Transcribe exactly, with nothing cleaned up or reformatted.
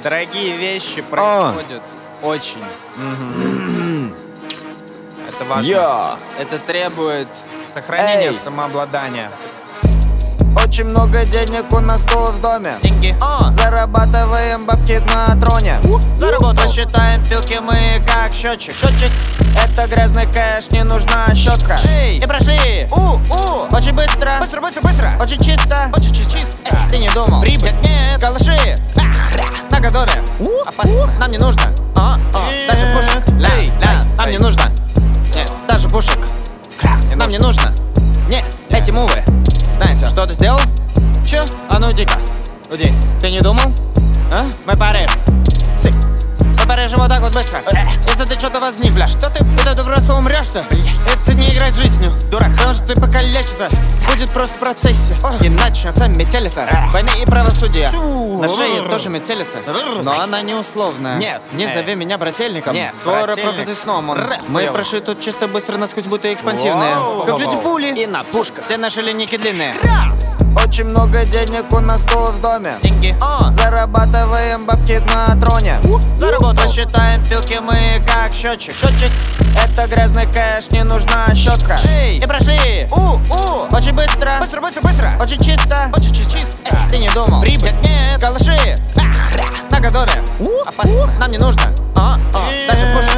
Дорогие вещи происходят очень. Это важно. Я. Это требует сохранения Эй. самообладания. Очень много денег у нас тут в доме. Деньги. А. Зарабатываем бабки на троне. Заработал. Посчитаем пилки мы как счетчик. Счетчик. Это грязный кэш, не нужна щетка. Эй. Не прошли. У, у. Очень быстро. Быстро, быстро, быстро. Очень чисто. Очень чисто. чисто. Эй, ты не думал? Прибыль. Нет, нет, калаши. На готове. Опасно. Нам не нужно. А, а, даже пушек. Ля, Эй, ля, эй, нам эй. не нужно. Нет, даже пушек. Нам не нужно. Не, эти мувы. Знаете, что ты сделал? Чё? А ну иди-ка. Уйди. Ты не думал? А? Мы Париж. Си. Мы порежем вот так вот быстро. Если ты что-то возник, бля. Что ты? Это ты просто умрешь-то? Это не играть с жизнью, дурак. Потому что ты покалечишься. Будет просто в процессе. И начнется метелица. Войны и правосудия. На шее тоже метелица. Но она не условная. Нет. Не зови меня брательником. Нет, Твой брательник. проклятый сном. он. Р. Мы Хуёво. прошли тут чисто быстро насквозь, будто экспансивные. Вау. Как люди пули. И на пушках. Все наши линейки длинные. Очень много денег у нас тут в доме. Деньги. А. Зарабатываем бабки на троне. Заработал. Посчитаем пилки мы как счетчик. Счетчик. Это грязный кэш, не нужна щетка. Эй. Не прошли. У, у. Очень быстро. Быстро, быстро, быстро. Очень чисто. Очень чисто. чисто. Эй, ты не думал? Прибыль. Нет, нет, калаши. На готове. Опасно. Нам не нужно. А, а, даже пушек.